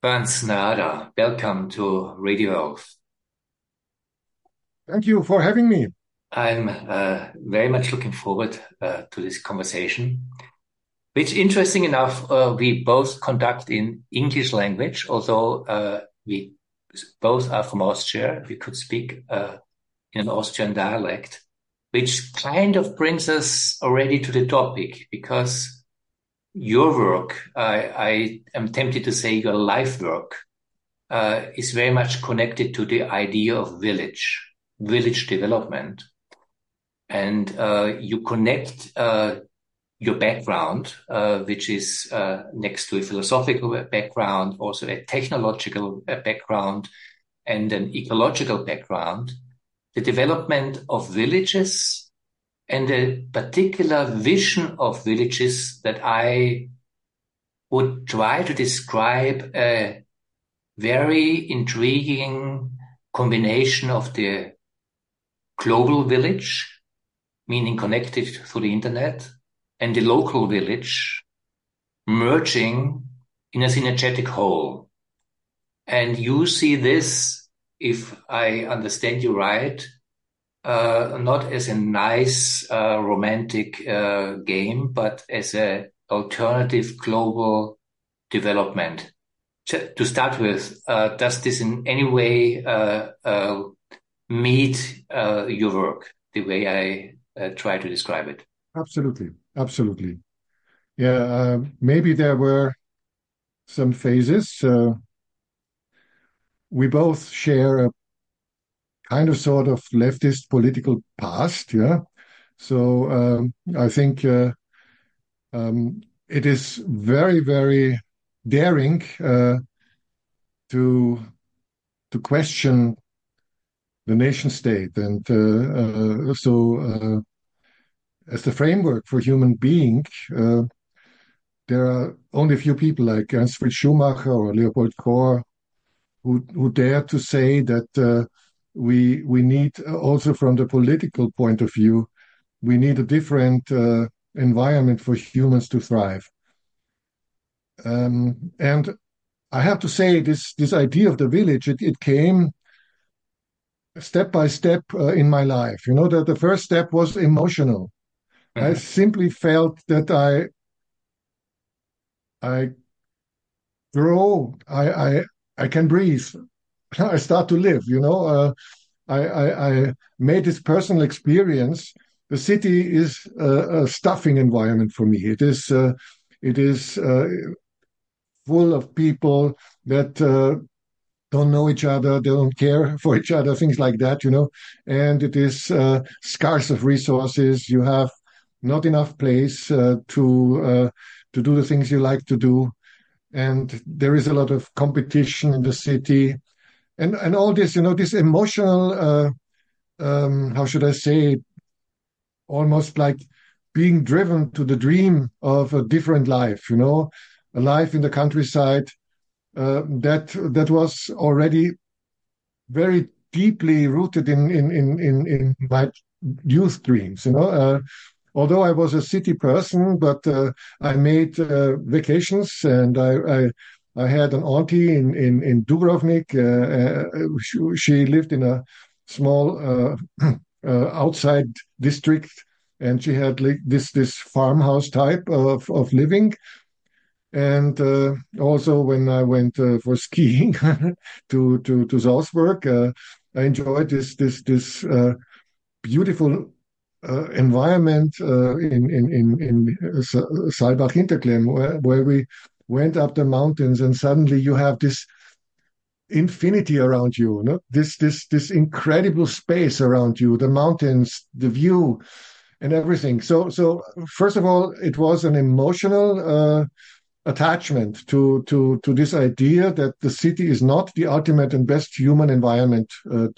Franz Nada, welcome to Radio Earth. Thank you for having me. I'm very much looking forward to this conversation, which, interesting enough, we both conduct in English language, although we both are from Austria. We could speak in an Austrian dialect, which kind of brings us already to the topic, because your work, I am tempted to say your life work, is very much connected to the idea of village development. And you connect your background, which is next to a philosophical background, also a technological background, and an ecological background, the development of villages and a particular vision of villages that I would try to describe a very intriguing combination of the global village, meaning connected through the internet, and the local village merging in a synergetic whole. And you see this, if I understand you right, not as a nice romantic game, but as an alternative global development. To start with, does this in any way meet your work, the way I try to describe it? Absolutely. Absolutely. Yeah, maybe there were some phases. We both share a kind of sort of leftist political past. Yeah. So I think it is very, very daring to question the nation state. And as the framework for human being, there are only a few people like Ernst Fritz Schumacher or Leopold Kohr who dare to say that we need, also from the political point of view, we need a different environment for humans to thrive. And I have to say, this idea of the village, it came step by step in my life. You know, that the first step was emotional. I Mhm. simply felt that I grow, I can breathe. I start to live, you know. I made this personal experience. The city is a stuffing environment for me. It is full of people that don't know each other, they don't care for each other, things like that, you know. And it is scarce of resources. You have not enough place to do the things you like to do, and there is a lot of competition in the city, and all this, you know, this emotional, how should I say, almost like being driven to the dream of a different life, you know, a life in the countryside, that was already very deeply rooted in my youth dreams, you know. Although I was a city person, but I made vacations, and I had an auntie in Dubrovnik. She lived in a small outside district, and she had like this farmhouse type of living. And also, when I went for skiing to Salzburg, I enjoyed this beautiful environment in Saalbach-Hinterklemm, where we went up the mountains, and suddenly you have this infinity around you, no? This incredible space around you, the mountains, the view, and everything. So first of all, it was an emotional attachment to this idea that the city is not the ultimate and best human environment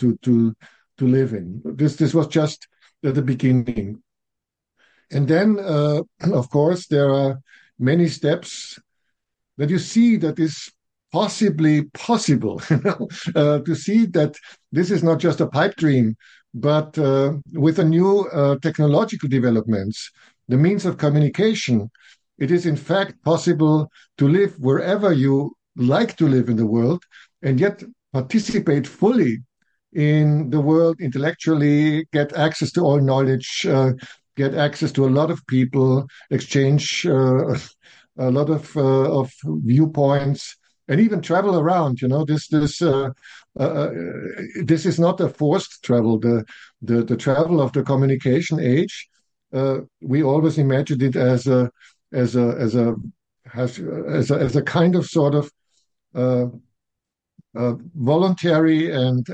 to live in. This was just at the beginning. And then, of course, there are many steps that you see that is possibly possible, you know, to see that this is not just a pipe dream, but with the new technological developments, the means of communication, it is in fact possible to live wherever you like to live in the world and yet participate fully in the world intellectually, get access to all knowledge, get access to a lot of people, exchange a lot of viewpoints, and even travel around. This is not a forced travel. The travel of the communication age, we always imagined it as a as a as a kind of sort of uh, voluntary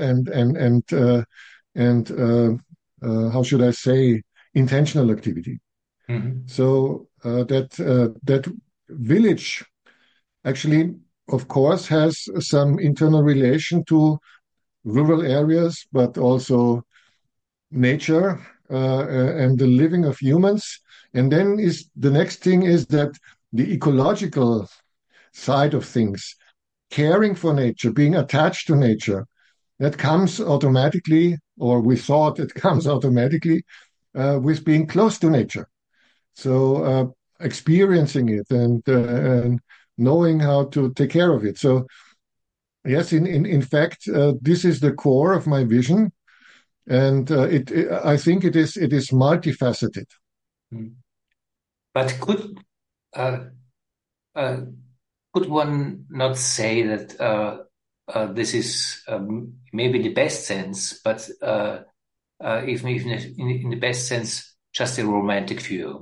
and how should I say, intentional activity. Mm-hmm. So that village actually, of course, has some internal relation to rural areas, but also nature and the living of humans. And then is the next thing is that the ecological side of things, caring for nature, being attached to nature, that comes automatically, or we thought it comes automatically with being close to nature. So experiencing it and knowing how to take care of it. So yes, in fact, this is the core of my vision, and I think it is multifaceted. Mm. But uh, uh, could one not say that this is maybe the best sense, but even in the best sense, just a romantic view?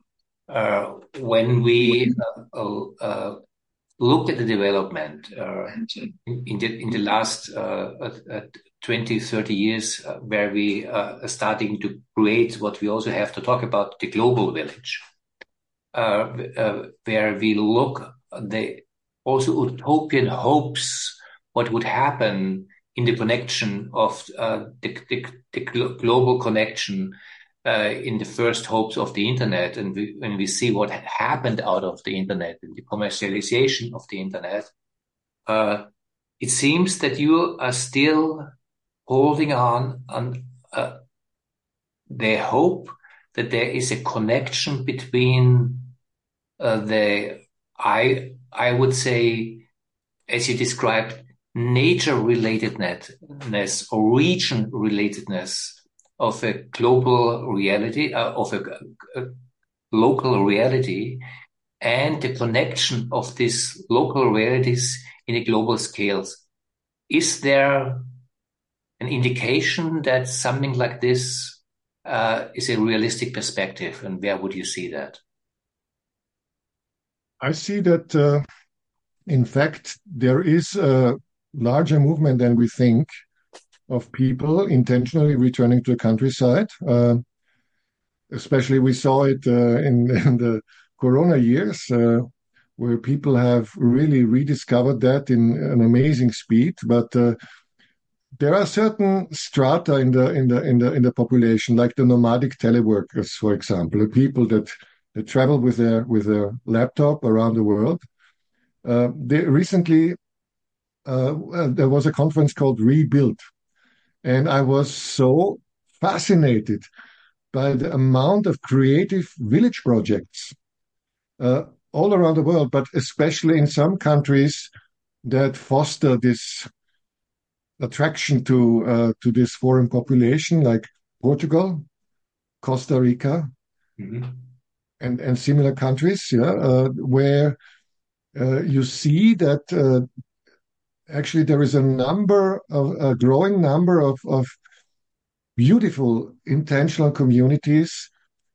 When we look at the development in the last 20, 30 years, where we are starting to create what we also have to talk about, the global village, where we look the also utopian hopes, what would happen in the connection of the global connection in the first hopes of the internet, and when we see what had happened out of the internet and the commercialization of the internet, it seems that you are still holding on the hope that there is a connection between I would say, as you described, nature relatedness or region relatedness of a global reality, of a local reality, and the connection of these local realities in a global scales. Is there an indication that something like this is a realistic perspective, and where would you see that? I see that, in fact, there is a larger movement than we think of people intentionally returning to the countryside. Especially, we saw it in the Corona years, where people have really rediscovered that in an amazing speed. But there are certain strata in the population, like the nomadic teleworkers, for example, the people that travel with their laptop around the world. They recently there was a conference called Rebuild, and I was so fascinated by the amount of creative village projects uh, all around the world, but especially in some countries that foster this attraction to this foreign population, like Portugal, Costa Rica, Mm-hmm. and similar countries, yeah, where you see that actually there is a growing number of beautiful intentional communities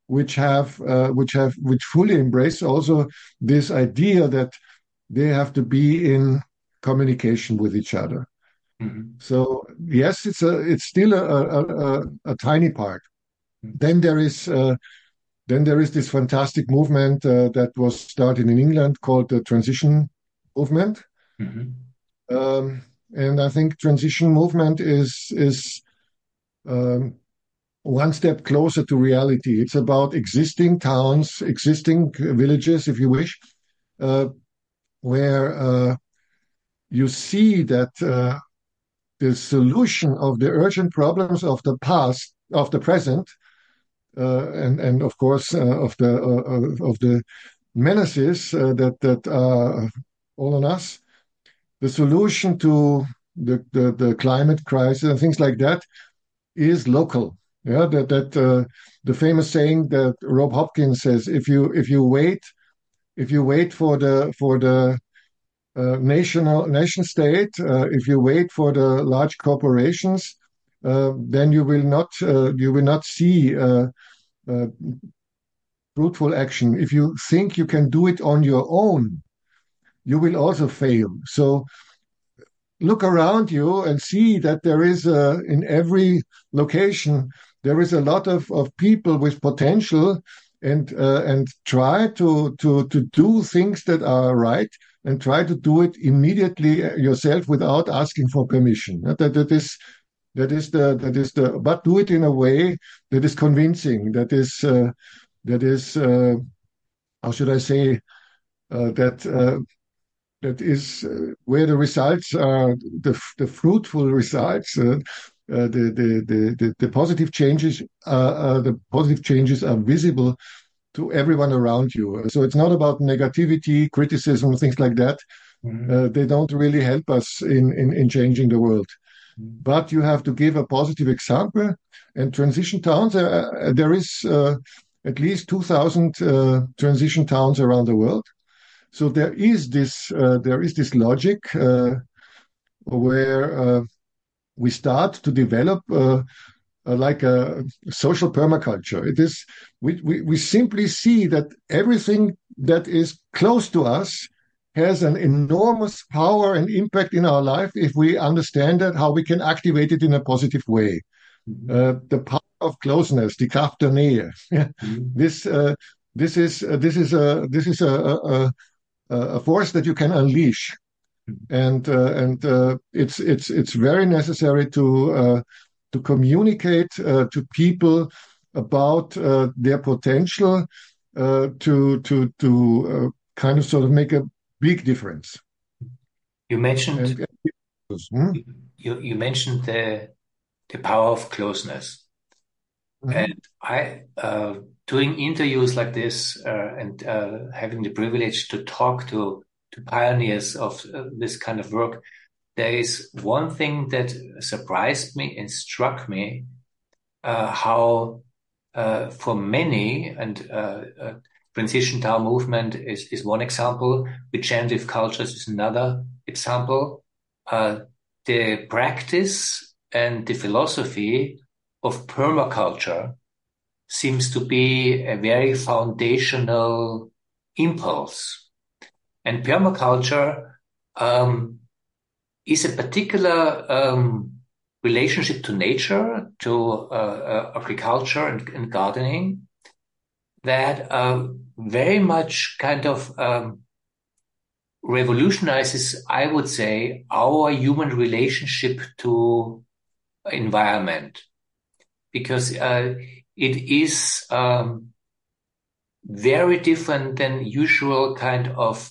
which fully embrace also this idea that they have to be in communication with each other. Mm-hmm. So yes, it's still a tiny part. Then there is this fantastic movement that was started in England called the transition movement. Mm-hmm. Um, and I think transition movement is um, one step closer to reality. It's about existing towns, existing villages, if you wish, uh, where you see that the solution of the urgent problems of the past, of the present, and of course of the menaces that are all on us, the solution to the climate crisis and things like that is local. Yeah, the famous saying that Rob Hopkins says, if you wait for the nation state, if you wait for the large corporations, then you will not see uh, fruitful action. If you think you can do it on your own, you will also fail. So look around you and see that there is in every location there is a lot of people with potential and try to do things that are right and try to do it immediately yourself without asking for permission. That is the but do it in a way that is convincing, that is how should I say, that that is where the results are, the fruitful results, the positive changes, the positive changes are visible to everyone around you. So it's not about negativity, criticism, things like that. They don't really help us in changing the world. But you have to give a positive example. And transition towns, there is at least 2,000 transition towns around the world. So there is this logic where we start to develop like a social permaculture. It is we simply see that everything that is close to us has an enormous power and impact in our life if we understand that, how we can activate it in a positive way. The power of closeness, die Kraft der Nähe. This is a force that you can unleash, and it's very necessary to communicate to people about their potential to kind of sort of make a big difference. You mentioned And, you mentioned the power of closeness. And I, doing interviews like this, and having the privilege to talk to pioneers of this kind of work, there is one thing that surprised me and struck me, how for many, and transition town movement is one example, regenerative cultures is another example. The practice and the philosophy of permaculture seems to be a very foundational impulse. And permaculture is a particular relationship to nature, to agriculture and gardening that very much kind of revolutionizes, I would say, our human relationship to environment. Because it is very different than usual kind of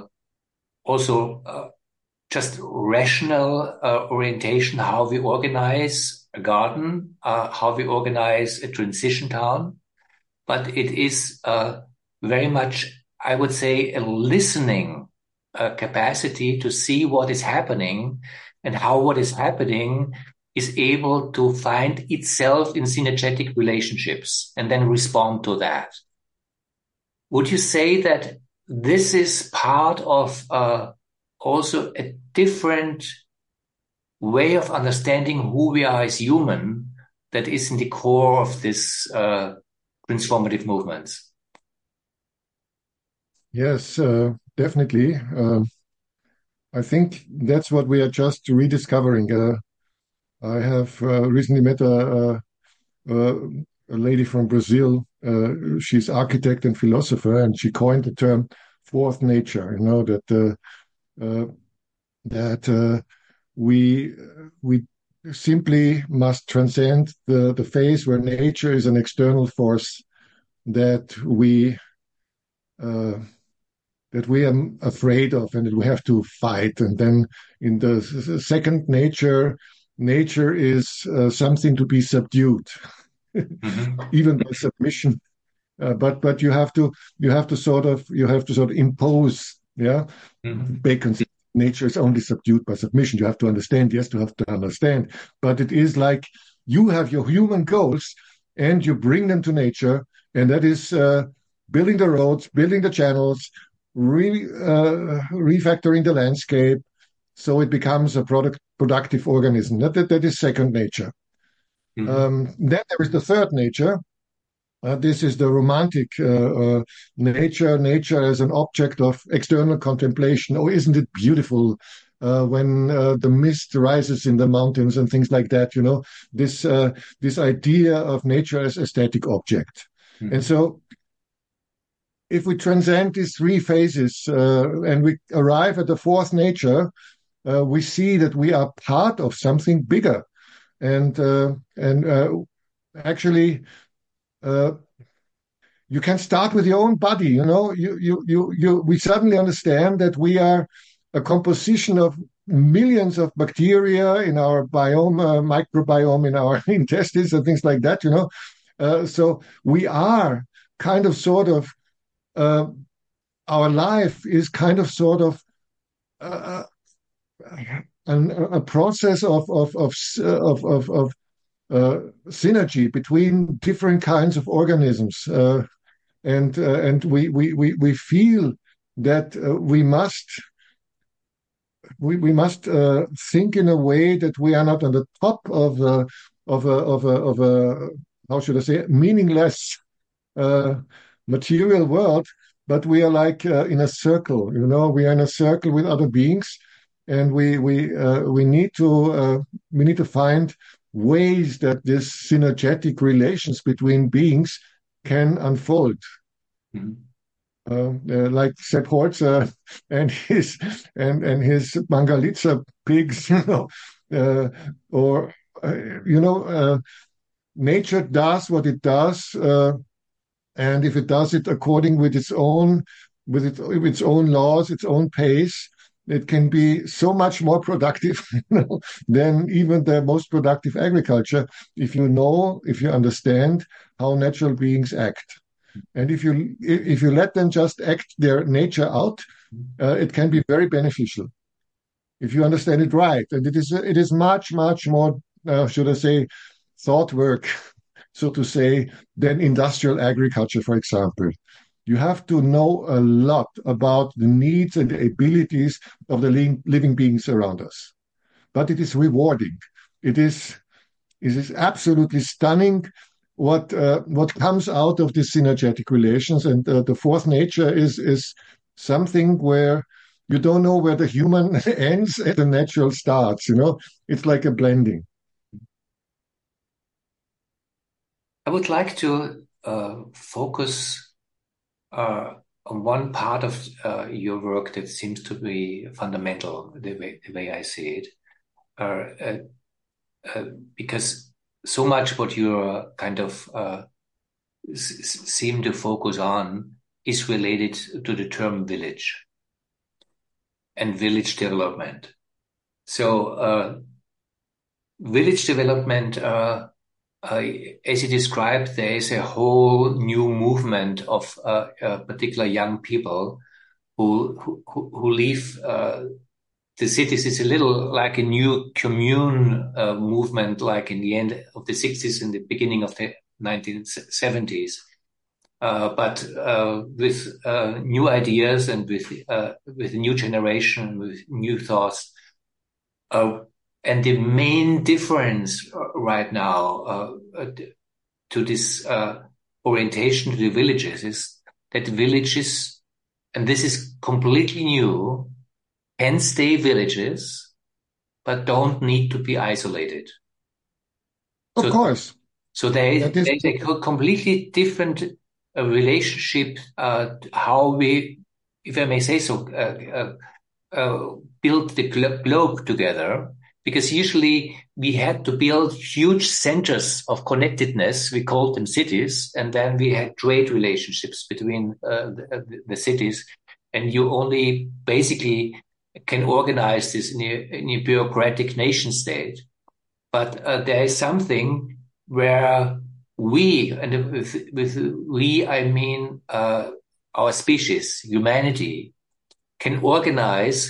also just rational orientation, how we organize a garden, how we organize a transition town. But it is very much, I would say, a listening capacity to see what is happening and how what is happening is able to find itself in synergetic relationships and then respond to that. Would you say that this is part of also a different way of understanding who we are as human that is in the core of this transformative movements? Yes, definitely. I think that's what we are just rediscovering. I have recently met a lady from Brazil. She's architect and philosopher, and she coined the term fourth nature. You know that we simply must transcend the phase where nature is an external force that we are afraid of and that we have to fight. And then in the second nature is something to be subdued, even by submission. But you have to sort of impose, yeah, vacancy. nature is only subdued by submission. You have to understand, yes, you have to understand. But it is like you have your human goals and you bring them to nature, and that is building the roads, building the channels, refactoring the landscape, so it becomes a productive organism. That is second nature. Then there is the third nature. This is the romantic nature as an object of external contemplation. Oh, isn't it beautiful when the mist rises in the mountains and things like that? You know, this idea of nature as aesthetic object. And so, if we transcend these three phases and we arrive at the fourth nature, we see that we are part of something bigger, and actually. You can start with your own body. You know, we suddenly understand that we are a composition of millions of bacteria in our biome, microbiome in our intestines and things like that. You know, so we are kind of sort of our life is kind of sort of a process of synergy between different kinds of organisms, and we feel that we must think in a way that we are not on the top of a how should I say meaningless material world, but we are like in a circle. You know, we are in a circle with other beings, and we need to find ways that this synergetic relations between beings can unfold. Like Sepp Holzer and his Mangalitsa pigs, you know, nature does what it does, and if it does it according with its own laws, its own pace, it can be so much more productive than even the most productive agriculture if you understand how natural beings act. And if you let them just act their nature out, it can be very beneficial if you understand it right. And it is much more, should I say, thought work, so to say, than industrial agriculture, for example. You have to know a lot about the needs and the abilities of the living beings around us. But it is rewarding. It is absolutely stunning what comes out of these synergetic relations. And the fourth nature is something where you don't know where the human ends and the natural starts. You know, it's like a blending. I would like to focus on one part of your work that seems to be fundamental, the way I see it, because so much what you kind of seem to focus on is related to the term village and village development. So village development, as you described, there is a whole new movement of particular young people who leave the cities. It's a little like a new commune movement, like in the end of the 60s and the beginning of the 1970s. But with new ideas and with a new generation, with new thoughts. And the main difference right now to this orientation to the villages is that villages, and this is completely new, can stay villages, but don't need to be isolated. Of course. So there is a completely different relationship, how we, if I may say so, build the globe together. Because usually we had to build huge centers of connectedness. We called them cities. And then we had trade relationships between the cities. And you only basically can organize this in a bureaucratic nation state. But there is something where we, and with we, I mean our species, humanity, can organize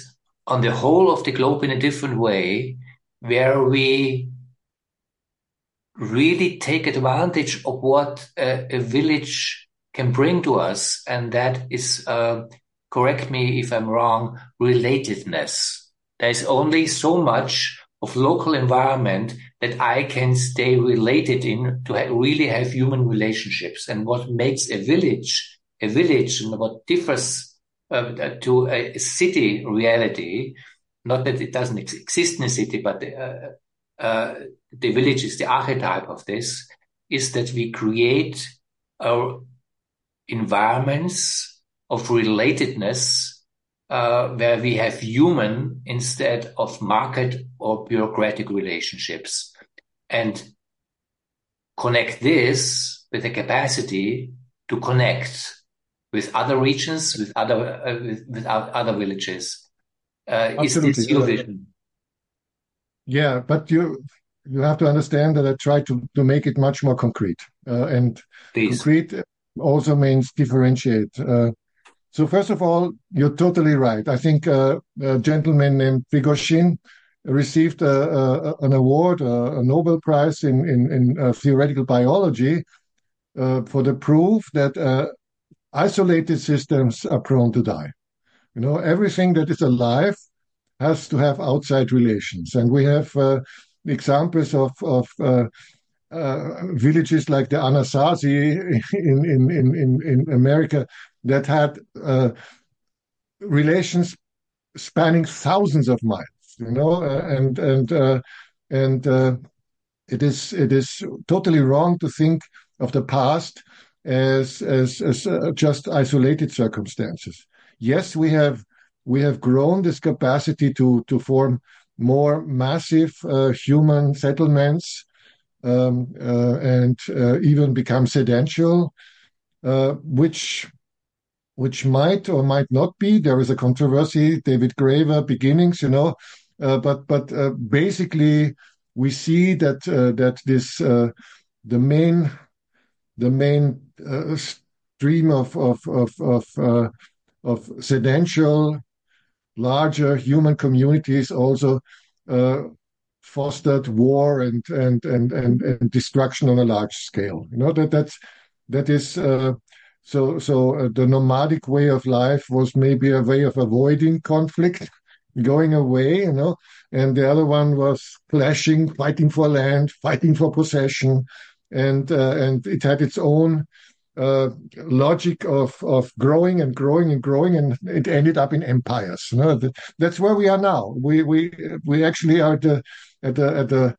on the whole of the globe in a different way, where we really take advantage of what a village can bring to us. And that is, correct me if I'm wrong, relatedness. There's only so much of local environment that I can stay related in to really have human relationships. And what makes a village, and what differs to a city reality, not that it doesn't exist in a city, but the village is the archetype of this, is that we create our environments of relatedness where we have human instead of market or bureaucratic relationships, and connect this with the capacity to connect with other regions, with other villages. Is this your vision? Yeah, but you have to understand that I try to make it much more concrete. And Please. Concrete also means differentiate. So first of all, you're totally right. I think a gentleman named Prigozhin received an award, a Nobel Prize in theoretical biology for the proof that isolated systems are prone to die. You know, everything that is alive has to have outside relations. And we have examples of villages like the Anasazi in America that had relations spanning thousands of miles, you know, and it is totally wrong to think of the past as just isolated circumstances. Yes, we have grown this capacity to form more massive human settlements and even become sedential, which might or might not be. There is a controversy, David Graeber, beginnings, you know, but basically we see that this the main stream of sedential larger human communities also fostered war and destruction on a large scale. You know, that is so the nomadic way of life was maybe a way of avoiding conflict, going away, you know, and the other one was clashing, fighting for land, fighting for possession, and it had its own logic of growing and growing and growing, and it ended up in empires. You know, that's where we are now. We actually are at the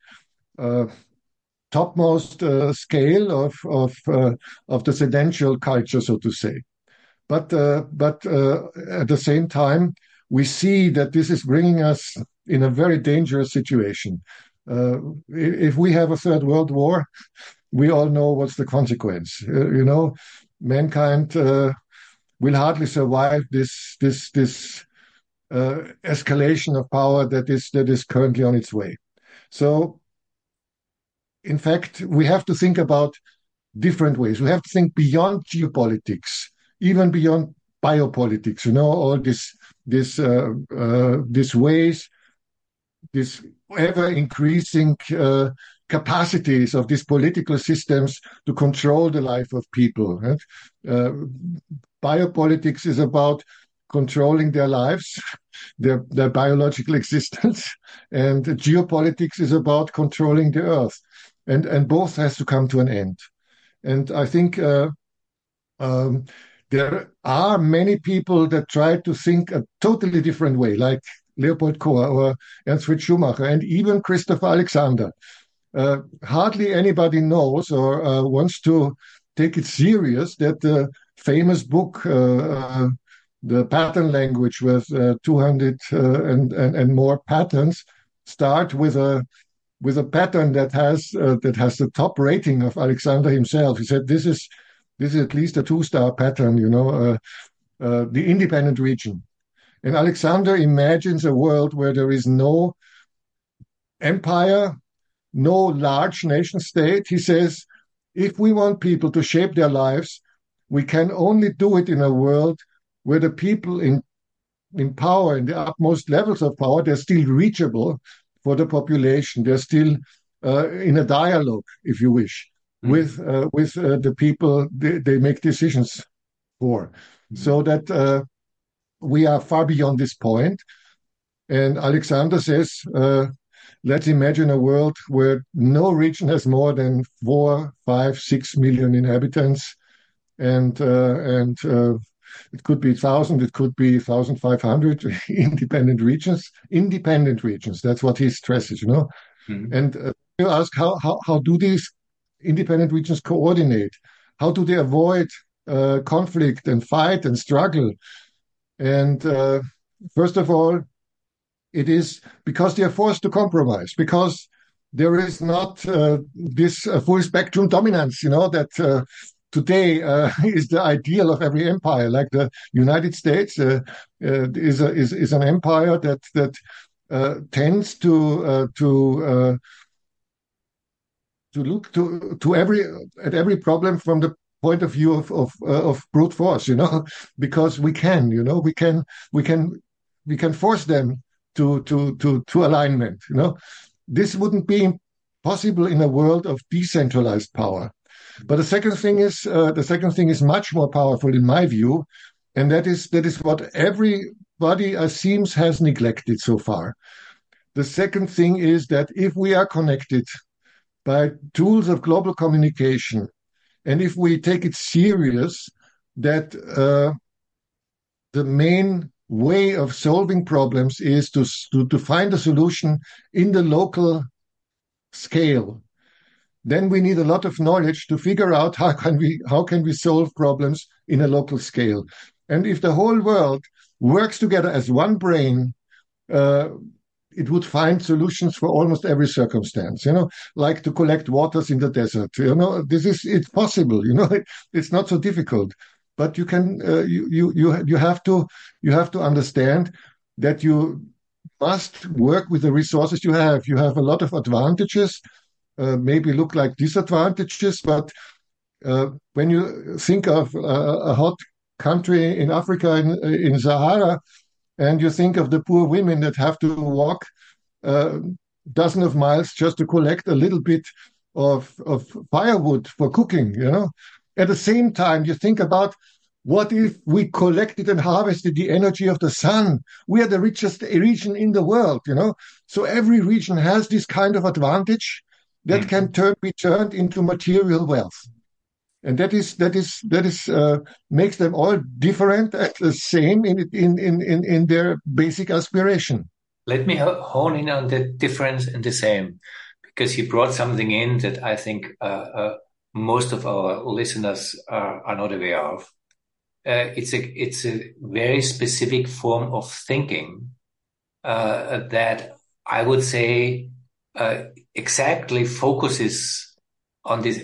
topmost scale of the sedential culture, so to say. But at the same time, we see that this is bringing us in a very dangerous situation. If we have a third world war, we all know what's the consequence. You know, mankind will hardly survive this escalation of power that is currently on its way. So, in fact, we have to think about different ways. We have to think beyond geopolitics, even beyond biopolitics. You know, all these ways, this ever increasing capacities of these political systems to control the life of people. Right? Biopolitics is about controlling their lives, their biological existence, and geopolitics is about controlling the earth. And both has to come to an end. And I think there are many people that try to think a totally different way, like Leopold Kohr or Ernst Fritz Schumacher, and even Christopher Alexander. Hardly anybody knows or wants to take it serious that the famous book, The Pattern Language, with 200 and more patterns, start with a pattern that has the top rating of Alexander himself. He said this is at least a 2-star pattern, you know, the independent region. And Alexander imagines a world where there is no empire, no large nation state. He says, if we want people to shape their lives, we can only do it in a world where the people in power, in the utmost levels of power, they're still reachable for the population. They're still in a dialogue, if you wish, with the people they make decisions for. So that we are far beyond this point. And Alexander says, let's imagine a world where no region has more than 4, 5, 6 million inhabitants, and it could be 1,000, it could be 1,500 independent regions. Independent regions. That's what he stresses, you know. Mm-hmm. And you ask how do these independent regions coordinate? How do they avoid conflict and fight and struggle? And first of all, it is because they are forced to compromise, because there is not this full spectrum dominance, you know, that today is the ideal of every empire. Like the United States is an empire that tends to look at every problem from the point of view of brute force, you know, because we can, you know, we can force them to alignment, you know. This wouldn't be possible in a world of decentralized power. But the second thing is much more powerful in my view, and that is what everybody seems has neglected so far. The second thing is that if we are connected by tools of global communication, and if we take it serious, that the main way of solving problems is to find a solution in the local scale, then we need a lot of knowledge to figure out how can we solve problems in a local scale. And if the whole world works together as one brain, it would find solutions for almost every circumstance, you know, like to collect waters in the desert. You know, it's possible, you know, it's not so difficult. But you can you have to understand that you must work with the resources you have. You have a lot of advantages, maybe look like disadvantages, but when you think of a hot country in Africa, in Sahara, and you think of the poor women that have to walk dozens of miles just to collect a little bit of firewood for cooking, you know. At the same time, you think about what if we collected and harvested the energy of the sun? We are the richest region in the world, you know. So every region has this kind of advantage that can be turned into material wealth. And that is makes them all different and the same in their basic aspiration. Let me hone in on the difference and the same, because you brought something in that I think most of our listeners are not aware of. It's a very specific form of thinking that I would say exactly focuses on this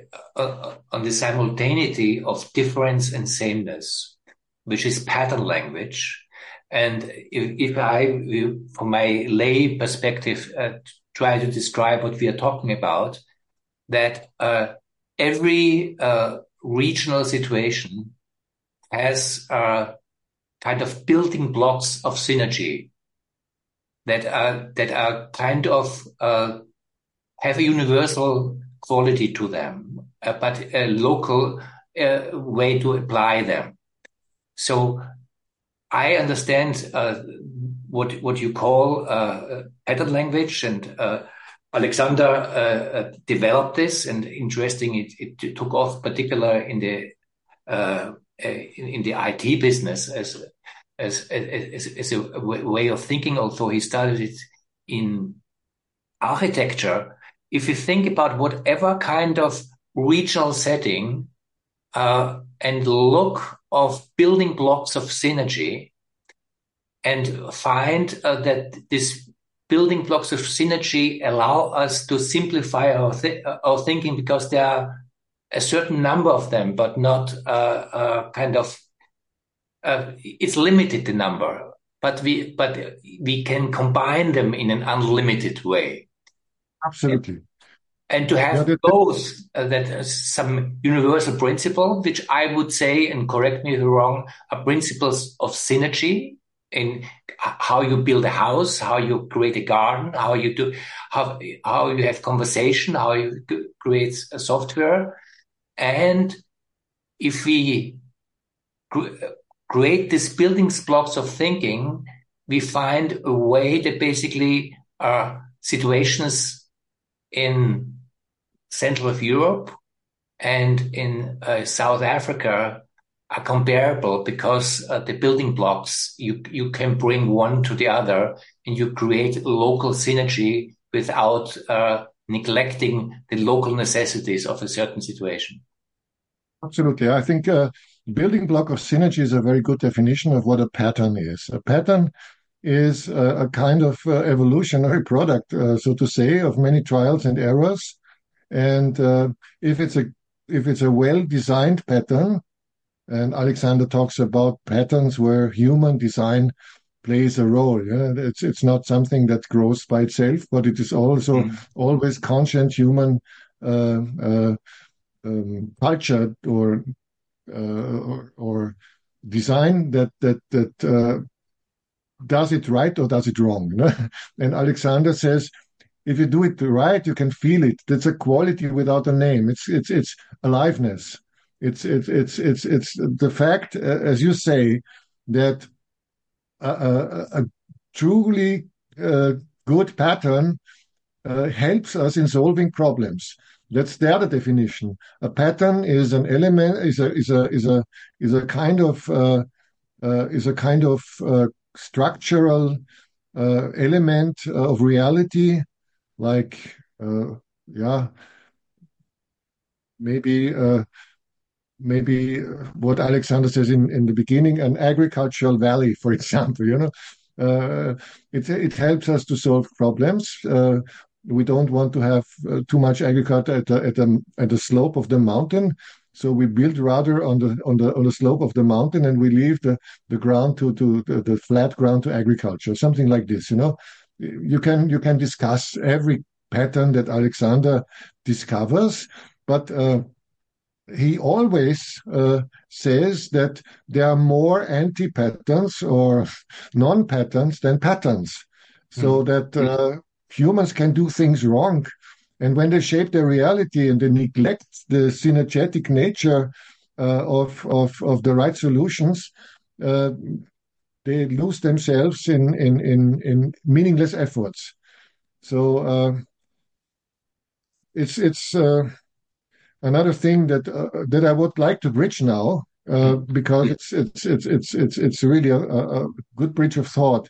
on the simultaneity of difference and sameness, which is pattern language. And if I, from my lay perspective, try to describe what we are talking about, that every regional situation has kind of building blocks of synergy that are kind of have a universal quality to them, but a local way to apply them. So I understand what you call pattern language, and Alexander developed this, and interesting, it took off, particular in the IT business as a way of thinking. Although he started it in architecture, if you think about whatever kind of regional setting and look of building blocks of synergy, and find that these building blocks of synergy allow us to simplify our thinking, because there are a certain number of them, but not it's limited, the number, but we can combine them in an unlimited way. Absolutely. And to have both that some universal principle, which I would say, and correct me if I'm wrong, are principles of synergy, in how you build a house, how you create a garden, how you have conversation, how you create a software. And if we create these building blocks of thinking, we find a way that basically situations in Central of Europe and in South Africa are comparable because the building blocks, you can bring one to the other and you create local synergy without neglecting the local necessities of a certain situation. Absolutely. I think building block of synergy is a very good definition of what a pattern is. A pattern is a kind of evolutionary product, so to say, of many trials and errors. And if it's a well-designed pattern, and Alexander talks about patterns where human design plays a role. Yeah? It's not something that grows by itself, but it is also always conscient human uh, uh, culture or design that does it right or does it wrong. You know? And Alexander says, if you do it right, you can feel it. That's a quality without a name. It's aliveness. It's the fact, as you say, that a truly good pattern helps us in solving problems. That's the other definition. A pattern is an element, is a kind of structural element of reality, like yeah, maybe maybe what Alexander says in the beginning, an agricultural valley, for example. You know, it helps us to solve problems. We don't want to have too much agriculture at the slope of the mountain. So we build rather on the slope of the mountain, and we leave the ground to the flat ground to agriculture, something like this. You know, you can discuss every pattern that Alexander discovers, but he always says that there are more anti-patterns or non-patterns than patterns, so that humans can do things wrong. And when they shape their reality and they neglect the synergetic nature of the right solutions, they lose themselves in meaningless efforts. So it's another thing that I would like to bridge now, because it's really a good bridge of thought.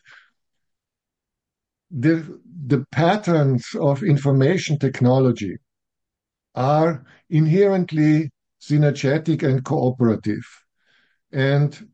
The patterns of information technology are inherently synergetic and cooperative, and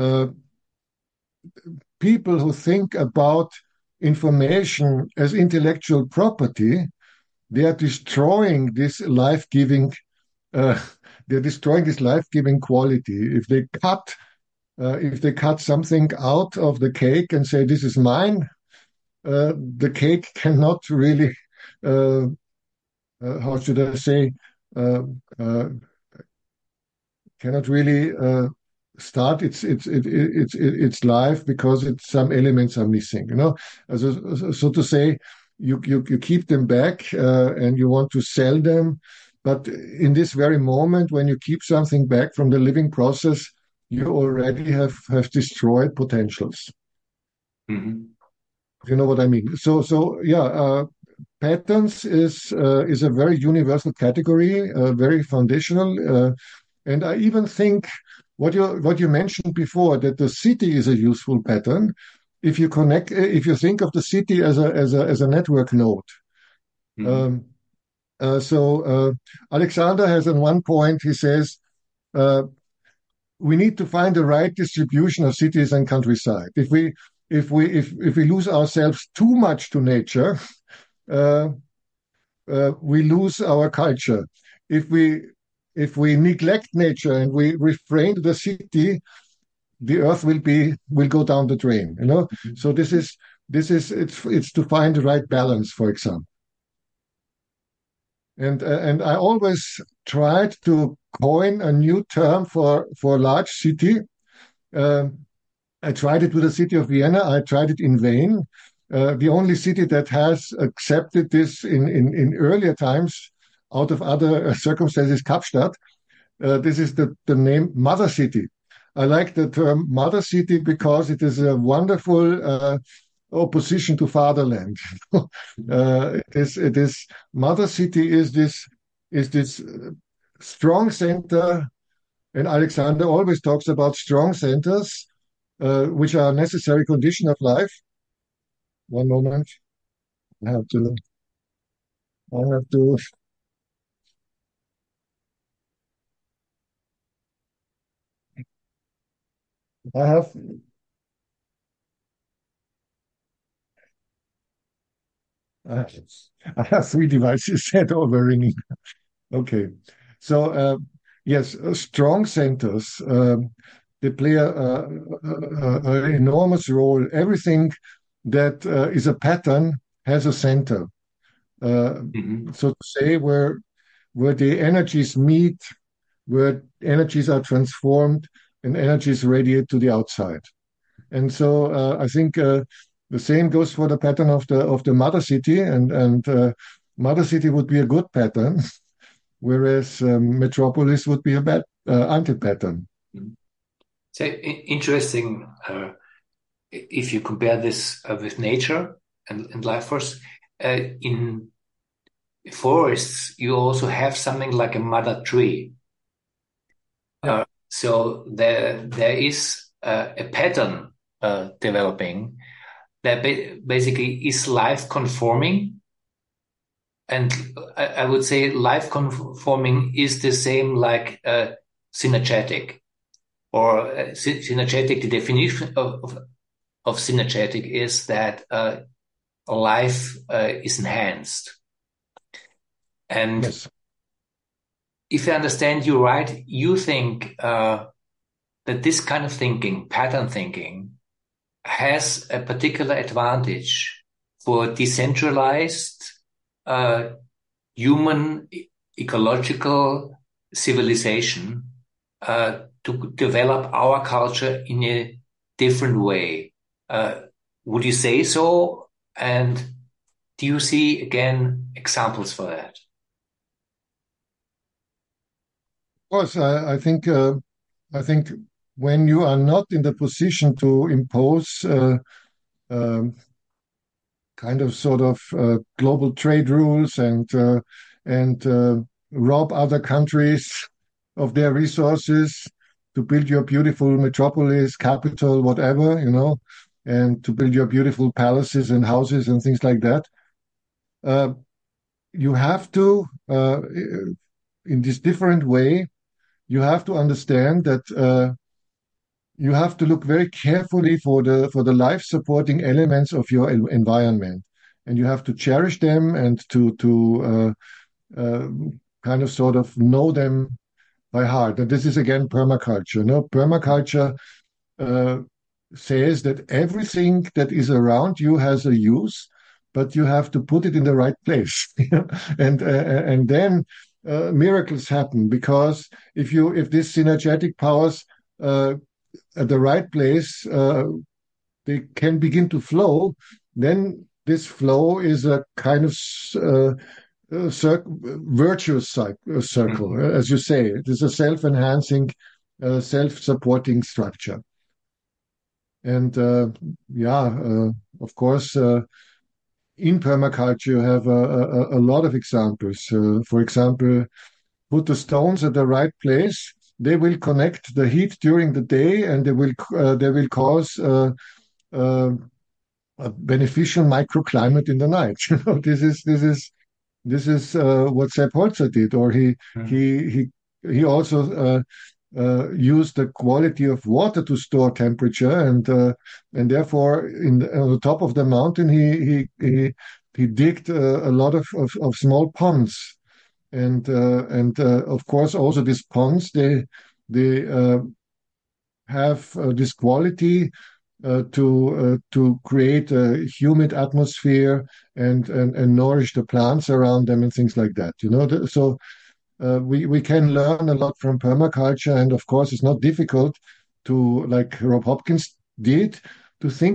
people who think about information as intellectual property, they are destroying this life-giving uh, they're destroying this life-giving quality. If they cut something out of the cake and say this is mine, the cake cannot really, how should I say, uh, uh, cannot really start its life because some elements are missing. You know, so to say, you keep them back and you want to sell them. But in this very moment, when you keep something back from the living process, you already have destroyed potentials. Mm-hmm. You know what I mean? So yeah, patterns is a very universal category, very foundational, and I even think what you mentioned before, that the city is a useful pattern. If you think of the city as a network node. Mm-hmm. Um, Alexander has on one point, he says, uh, we need to find the right distribution of cities and countryside. If we lose ourselves too much to nature, uh, we lose our culture. If we neglect nature and we refrain the city, the earth will go down the drain. You know. Mm-hmm. So it's to find the right balance, for example. And I always tried to coin a new term for large city. Um, I tried it with the city of Vienna. I tried it in vain. The only city that has accepted this in earlier times, out of other circumstances, Kapstadt. This is the name Mother City. I like the term Mother City because it is a wonderful opposition to fatherland. It is Mother City is this strong center, and Alexander always talks about strong centers, which are a necessary condition of life. One moment, I have to, I have to, I have, I I have three devices that all were ringing. Okay, so yes, strong centers. They play an enormous role. Everything that is a pattern has a center. Hmm. So to say, where the energies meet, where energies are transformed, and energies radiate to the outside. And so I think the same goes for the pattern of the mother city, and mother city would be a good pattern, whereas metropolis would be a bad anti-pattern. So interesting. If you compare this with nature and life force, in forests, you also have something like a mother tree. Yeah. So there is a pattern developing that basically is life conforming. And I would say life conforming is the same like synergetic or synergetic. The definition of synergetic is that life is enhanced. And Yes. if I understand you right, you think that this kind of thinking, pattern thinking, has a particular advantage for decentralized uh, human ecological civilization to develop our culture in a different way. Would you say so? And do you see again examples for that? Of course, I think when you are not in the position to impose um kind of sort of global trade rules and rob other countries of their resources to build your beautiful metropolis, capital, whatever, and to build your beautiful palaces and houses and things like that. Uh, you have to, in this different way, you have to understand that you have to look very carefully for the life supporting elements of your environment, and you have to cherish them and to kind of sort of know them by heart. And this is again permaculture. No, permaculture uh, says that everything that is around you has a use, but you have to put it in the right place, and then miracles happen, because if these synergetic powers uh, at the right place, they can begin to flow. Then this flow is a kind of virtuous circle, Mhm. as you say. It is a self-enhancing, self-supporting structure. And yeah, of course, in permaculture, you have a lot of examples. For example, put the stones at the right place. They will connect the heat during the day, and they will cause a beneficial microclimate in the night. This is what Sepp Holzer did, or he also used the quality of water to store temperature, and therefore on the top of the mountain he digged a lot of small ponds, and of course also these ponds they have this quality to create a humid atmosphere and nourish the plants around them and things like that. So we can learn a lot from permaculture, and of course it's not difficult to, like Rob Hopkins did, to think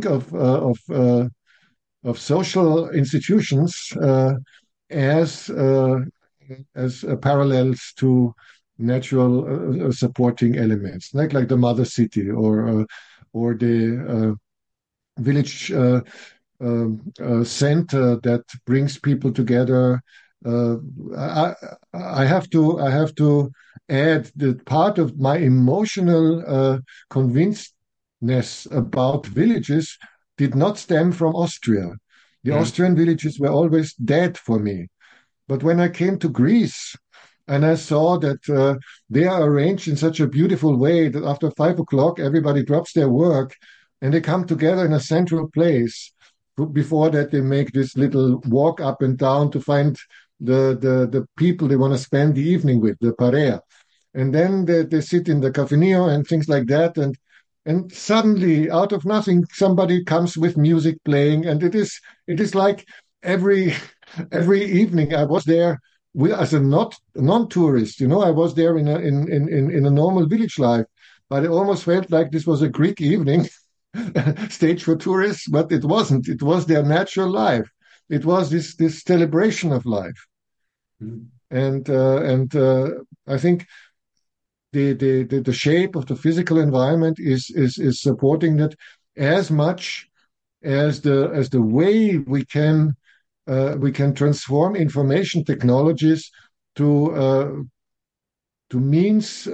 of social institutions as parallels to natural supporting elements, like the mother city or the village center that brings people together. Uh, I, I have to add that part of my emotional convincedness about villages did not stem from Austria. The Mm. Austrian villages were always dead for me. But when I came to Greece and I saw that they are arranged in such a beautiful way that after 5 o'clock everybody drops their work and they come together in a central place. Before that, they make this little walk up and down to find the people they want to spend the evening with, the parea. And then they sit in the cafeteria and things like that. And suddenly, out of nothing, somebody comes with music playing, and it is like every every evening I was there as a not non-tourist. I was there in a normal village life, but it almost felt like this was a Greek evening stage for tourists, but it wasn't. It was their natural life. It was this celebration of life, Mm. and I think the shape of the physical environment is supporting that as much as the way we can transform information technologies to means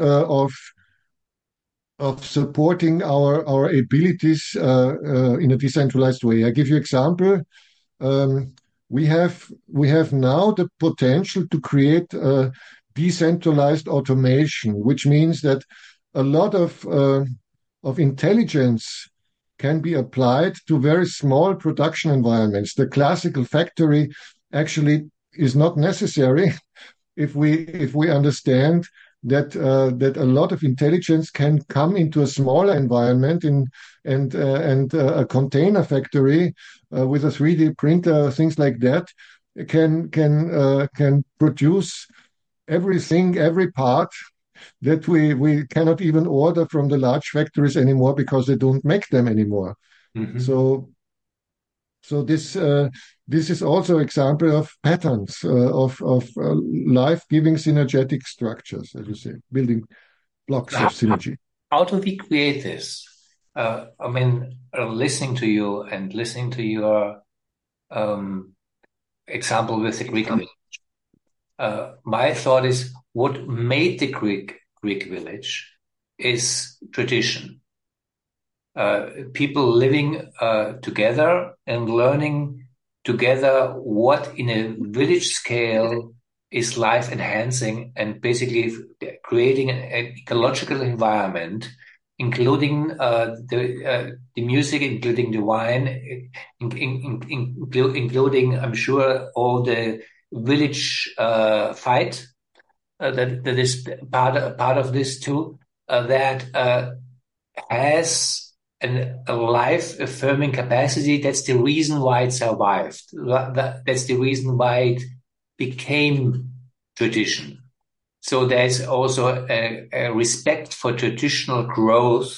of supporting our abilities in a decentralized way. I give you example. Um, we have now the potential to create decentralized automation, which means that a lot of intelligence can be applied to very small production environments. The classical factory actually is not necessary if we understand that a lot of intelligence can come into a smaller environment and a container factory with a 3D printer, things like that, can produce everything, every part that we cannot even order from the large factories anymore because they don't make them anymore. Mhm. So this is also example of patterns of life-giving synergetic structures, as you say, building blocks of How, synergy. how do we create this? I mean, listening to you and listening to your um, example with the Greek village, my thought is what made the Greek village is tradition. People living together and learning together what in a village scale is life enhancing and basically creating an ecological environment, including the music, including the wine, including, I'm sure, all the village fight that is part of this too, that has a life affirming capacity. That's the reason why it survived. That's the reason why it became tradition. So there's also a respect for traditional growth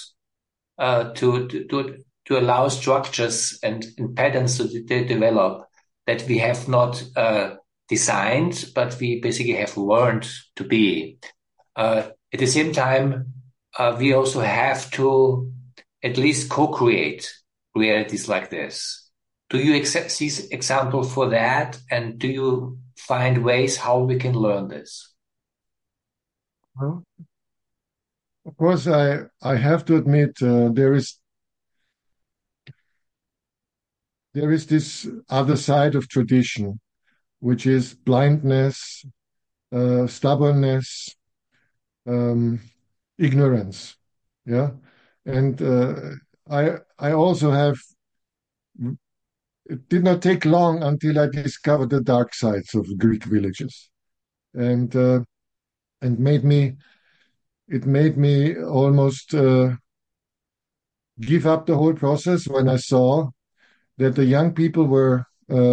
to allow structures and patterns to develop that we have not designed, but we basically have learned to be. At the same time, we also have to at least co-create realities like this. Do you see example for that? And do you find ways how we can learn this? Well, of course, I have to admit there is this other side of tradition, which is blindness, stubbornness, um, ignorance. Yeah, and I also have. It did not take long until I discovered the dark sides of Greek villages, and and made me it made me almost give up the whole process when I saw that the young people were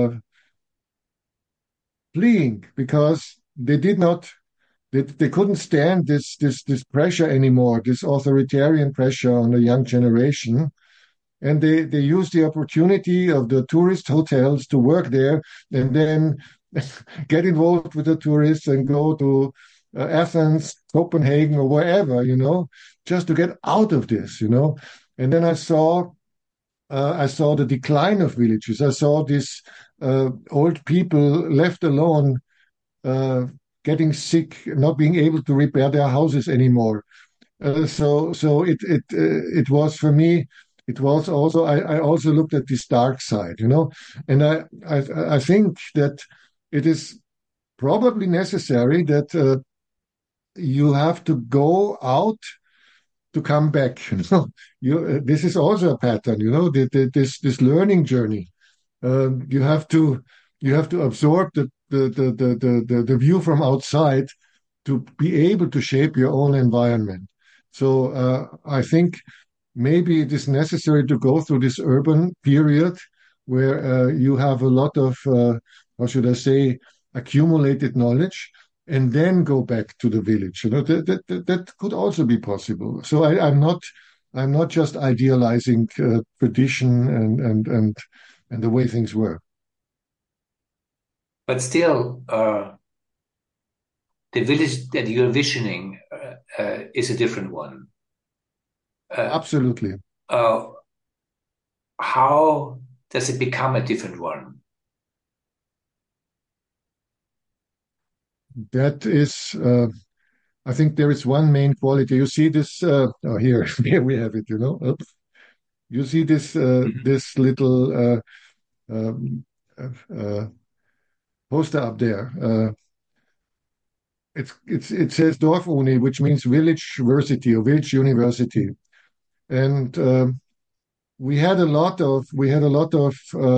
fleeing because they couldn't stand this pressure anymore, this authoritarian pressure on the young generation, and they use the opportunity of the tourist hotels to work there, and then get involved with the tourists and go to Athens, Copenhagen, or wherever, just to get out of this, And then I saw the decline of villages. I saw these old people left alone, uh, getting sick, not being able to repair their houses anymore. So it was for me. It was also I also looked at this dark side, and I think that it is probably necessary that you have to go out to come back. This is also a pattern. This learning journey. You have to absorb the view from outside to be able to shape your own environment. So I think maybe it is necessary to go through this urban period where you have a lot of, how should I say, accumulated knowledge, and then go back to the village. That could also be possible. So I'm not just idealizing tradition and the way things were. But still, the village that you're visioning is a different one. Absolutely. How does it become a different one? That is, I think there is one main quality. You see this, here, here we have it, Oops. You see this, this little um, uh, poster up there. It says Dorfuni, which means village university or village university. And we had a lot of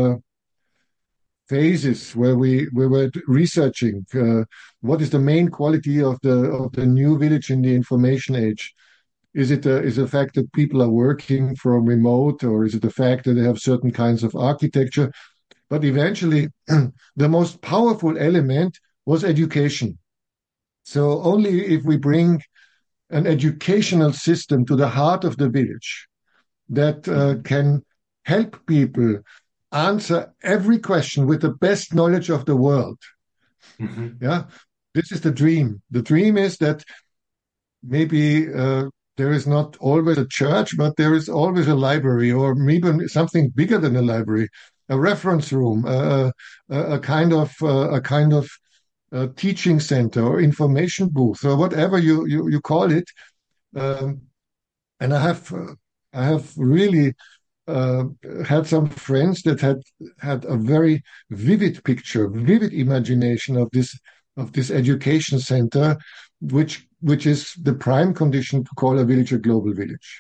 phases where we were researching what is the main quality of the new village in the information age. Is it the fact that people are working from remote, or is it the fact that they have certain kinds of architecture? But eventually, the most powerful element was education. So only if we bring an educational system to the heart of the village that can help people answer every question with the best knowledge of the world. Yeah, this is the dream. The dream is that maybe there is not always a church, but there is always a library, or maybe something bigger than a library, a reference room, a kind of teaching center or information booth, or whatever you call it. Um, and I have really uh, had some friends that had a very vivid picture, vivid imagination of this education center, which is the prime condition to call a village a global village.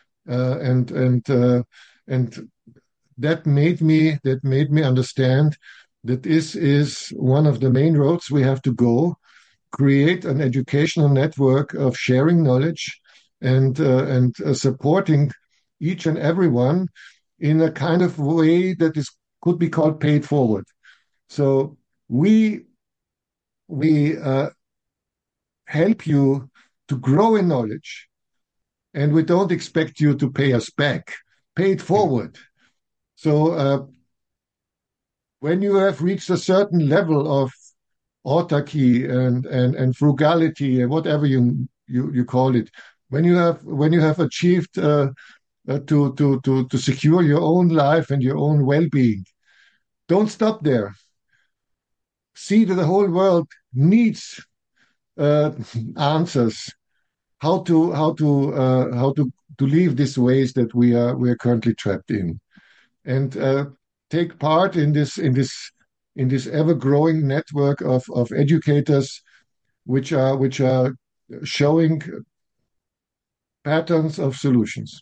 And that made me understand that this is one of the main roads we have to go, create an educational network of sharing knowledge and supporting each and everyone in a kind of way that is could be called paid forward. So we help you to grow in knowledge, and we don't expect you to pay us back. Paid forward. So when you have reached a certain level of autarky and frugality and whatever you call it, when you have achieved to secure your own life and your own well-being, don't stop there. See that the whole world needs answers how to leave these ways that we are currently trapped in, and take part in this ever-growing network of educators, which are showing patterns of solutions.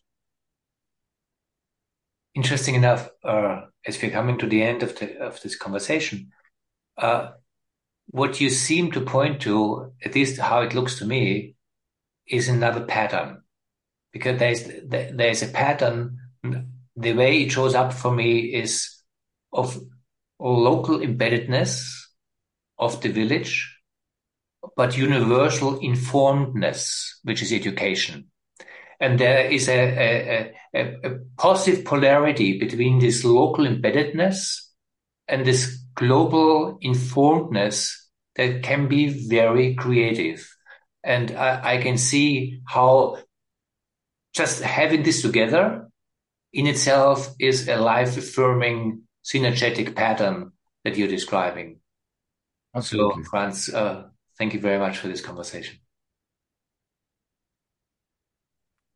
Interesting enough, as we're coming to the end of this conversation, what you seem to point to, at least how it looks to me, is another pattern. Because there's a pattern. The way it shows up for me is of local embeddedness of the village, but universal informedness, which is education. And there is a positive polarity between this local embeddedness and this global informedness that can be very creative. And I can see how just having this together in itself is a life-affirming synergetic pattern that you're describing. So, Absolutely. Franz, thank you very much for this conversation.